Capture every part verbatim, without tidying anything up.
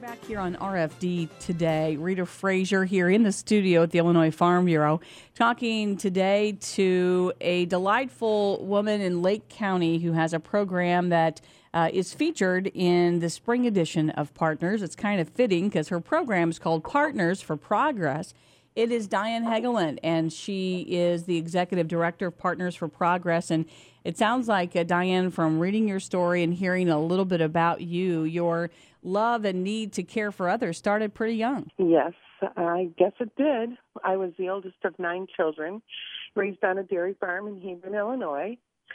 Back here on R F D today, Rita Frazier here in the studio at the Illinois Farm Bureau, talking today to a delightful woman in Lake County who has a program that uh, is featured in the spring edition of Partners. It's kind of fitting because her program is called Partners for Progress. It is Diane Hegeland, and she is the executive director of Partners for Progress. And it sounds like, uh, Diane, from reading your story and hearing a little bit about you, your love and need to care for others started pretty young. Yes, I guess it did. I was the oldest of nine children, raised on a dairy farm in Hebron, Illinois,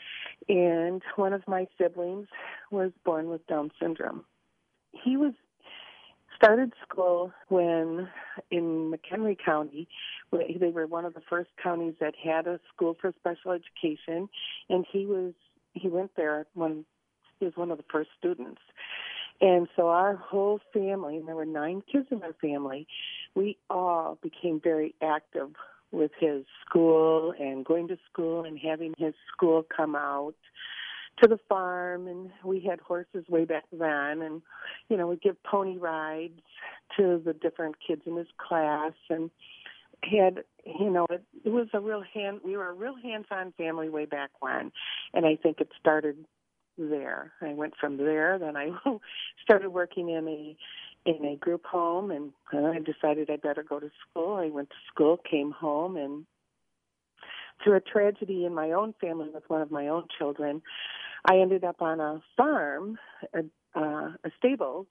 and one of my siblings was born with Down syndrome. He was started school when in McHenry County. They were one of the first counties that had a school for special education, and he was he went there when he was one of the first students. And so our whole family, and there were nine kids in our family, we all became very active with his school and going to school and having his school come out to the farm. And we had horses way back then, and, you know, we'd give pony rides to the different kids in his class, and had, you know, it, it was a real hand, we were a real hands-on family way back when, and I think it started there. I went from there, then I started working in a in a group home, and I decided I better go to school. I went to school, came home, and through a tragedy in my own family with one of my own children, I ended up on a farm, a, uh, a stables,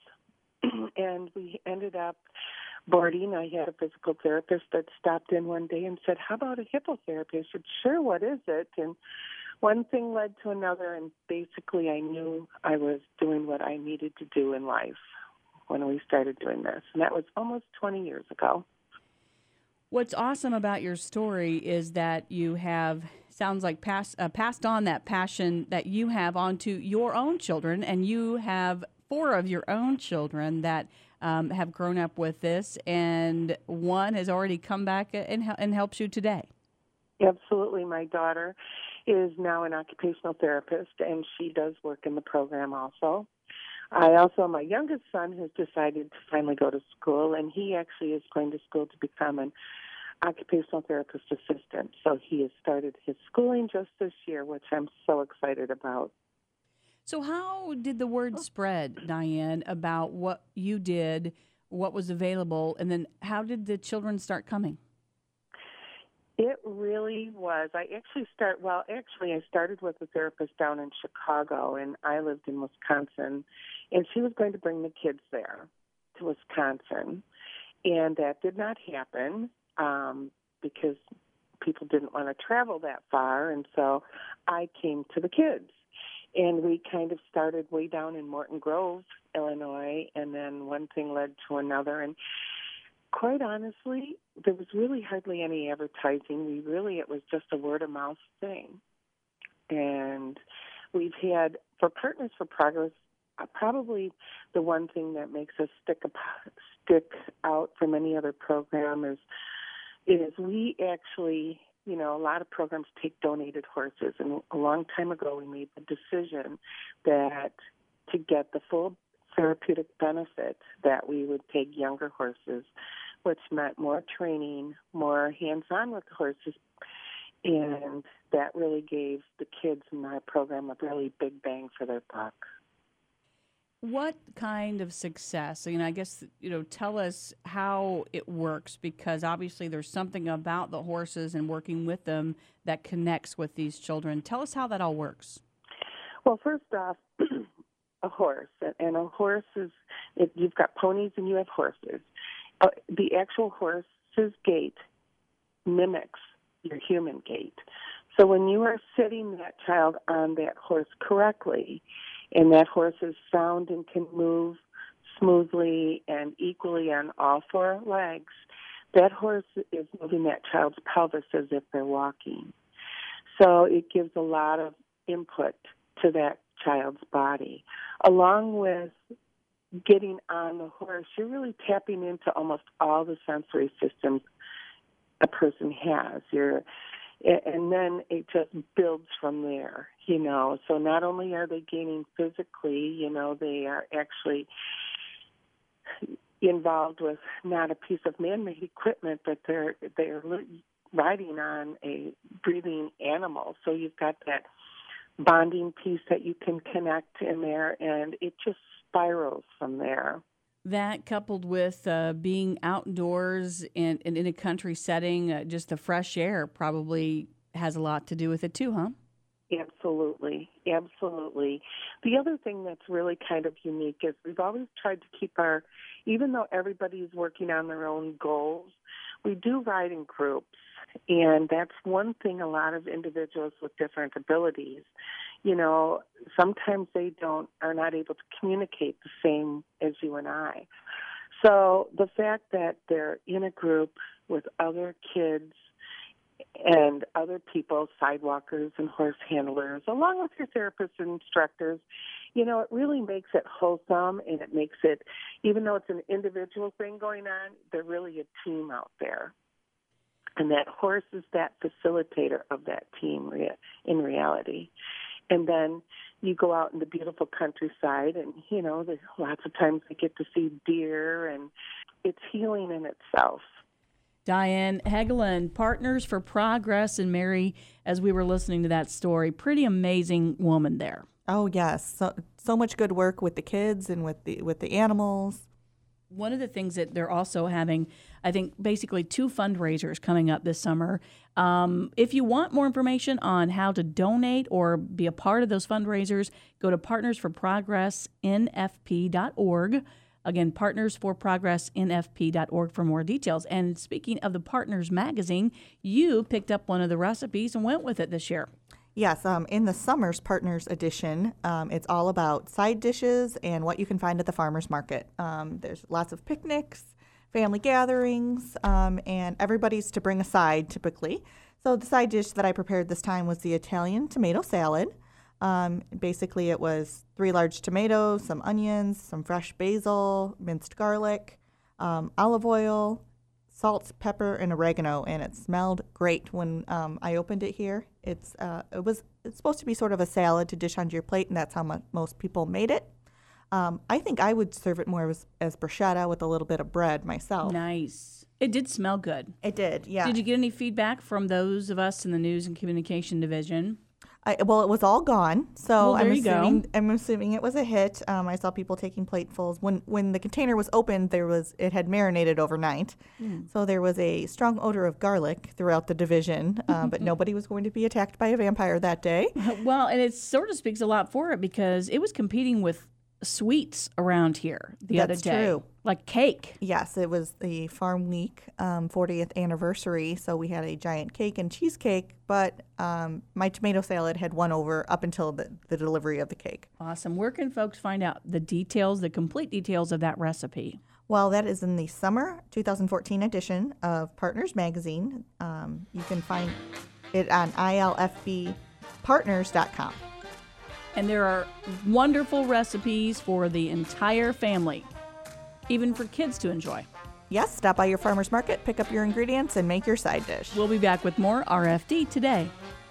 and we ended up boarding. I had a physical therapist that stopped in one day and said, "How about a hippotherapy?" I said, "Sure, what is it?" And one thing led to another, and basically I knew I was doing what I needed to do in life when we started doing this, and that was almost twenty years ago. What's awesome about your story is that you have, sounds like, pass, uh, passed on that passion that you have onto your own children, and you have four of your own children that um, have grown up with this, and one has already come back and, and helps you today. Absolutely. My daughter is now an occupational therapist, and she does work in the program also. I also, my youngest son has decided to finally go to school, and he actually is going to school to become an occupational therapist assistant. So he has started his schooling just this year, which I'm so excited about. So how did the word spread, Diane, about what you did, what was available, and then how did the children start coming? It really was. I actually start, well, actually I started with a therapist down in Chicago, and I lived in Wisconsin, and she was going to bring the kids there to Wisconsin, and that did not happen um, because people didn't want to travel that far, and so I came to the kids, and we kind of started way down in Morton Grove, Illinois, and then one thing led to another, and quite honestly, there was really hardly any advertising. We really, it was just a word-of-mouth thing. And we've had, for Partners for Progress, uh, probably the one thing that makes us stick up, stick out from any other program is, is we actually, you know, a lot of programs take donated horses. And a long time ago, we made the decision that to get the full therapeutic benefit that we would take younger horses, which meant more training, more hands-on with the horses, and that really gave the kids in our program a really big bang for their buck. What kind of success? You know, I guess, you know, tell us how it works, because obviously there's something about the horses and working with them that connects with these children. Tell us how that all works. Well, first off, a horse, and a horse is, if you've got ponies and you have horses, uh, the actual horse's gait mimics your human gait. So when you are sitting that child on that horse correctly, and that horse is sound and can move smoothly and equally on all four legs, that horse is moving that child's pelvis as if they're walking. So it gives a lot of input to that child's body. Along with getting on the horse, you're really tapping into almost all the sensory systems a person has. You're, and then it just builds from there, you know. So not only are they gaining physically, you know, they are actually involved with not a piece of man-made equipment, but they're they're riding on a breathing animal. So you've got that bonding piece that you can connect in there, and it just spirals from there. That coupled with uh, being outdoors and, and in a country setting, uh, just the fresh air probably has a lot to do with it too, huh? Absolutely, absolutely. The other thing that's really kind of unique is we've always tried to keep our, even though everybody's working on their own goals, we do ride in groups. And that's one thing a lot of individuals with different abilities, you know, sometimes they don't, are not able to communicate the same as you and I. So the fact that they're in a group with other kids and other people, sidewalkers and horse handlers, along with your therapists and instructors, you know, it really makes it wholesome, and it makes it, even though it's an individual thing going on, they're really a team out there. And that horse is that facilitator of that team in reality. And then you go out in the beautiful countryside, and, you know, there's lots of times they get to see deer, and it's healing in itself. Diane Hegeland, Partners for Progress, and Mary, as we were listening to that story, pretty amazing woman there. Oh, yes. So, so much good work with the kids and with the with the animals. One of the things that they're also having, I think, basically two fundraisers coming up this summer. Um, if you want more information on how to donate or be a part of those fundraisers, go to partners for progress N F P dot org. Again, partners for progress N F P dot org for more details. And speaking of the Partners magazine, you picked up one of the recipes and went with it this year. Yes, um, in the Summer's Partners edition, um, it's all about side dishes and what you can find at the farmer's market. Um, there's lots of picnics, family gatherings, um, and everybody's to bring a side typically. So the side dish that I prepared this time was the Italian tomato salad. Um, basically, it was three large tomatoes, some onions, some fresh basil, minced garlic, um, olive oil, salt, pepper, and oregano, and it smelled great when um, I opened it here. It's uh, it was it's supposed to be sort of a salad to dish onto your plate, and that's how mu- most people made it. Um, I think I would serve it more as, as bruschetta with a little bit of bread myself. Nice. It did smell good. It did, yeah. Did you get any feedback from those of us in the news and communication division? I, well, it was all gone, so well, there I'm you assuming go. I'm assuming it was a hit. Um, I saw people taking platefuls. When when the container was opened, there was it had marinated overnight, mm. so there was a strong odor of garlic throughout the division. Uh, but nobody was going to be attacked by a vampire that day. Well, and it sort of speaks a lot for it because it was competing with sweets around here the That's other day. True. Like cake. Yes, it was the Farm Week um, fortieth anniversary, so we had a giant cake and cheesecake, but um, my tomato salad had won over up until the, the delivery of the cake. Awesome. Where can folks find out the details, the complete details of that recipe? Well, that is in the summer twenty fourteen edition of Partners Magazine. Um, you can find it on I L F B partners dot com. And there are wonderful recipes for the entire family, even for kids to enjoy. Yes, stop by your farmer's market, pick up your ingredients, and make your side dish. We'll be back with more R F D today.